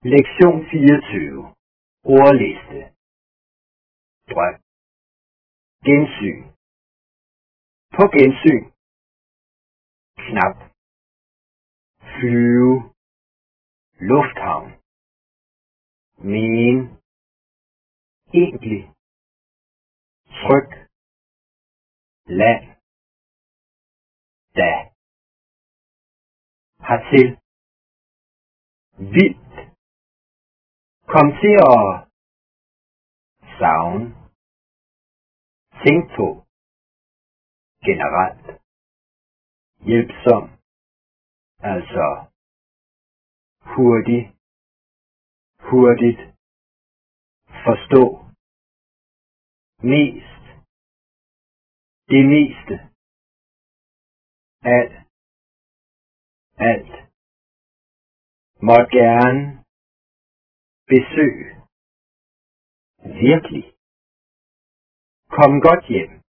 Lektion 24. Ordliste. Drøm. Gensyn. På gensyn. Knap. Flyve. Lufthavn. Men. Egentlig. Tryk. Land. Da. Hertil. Vildt. Kom til at savne. Tænk på. Generelt. Hjælpsom. Altså hurtig. Hurtigt. Forstå. Mest. Det meste. Alt. Alt. Måtte gerne. Besøg. Virkelig. Kom godt hjem.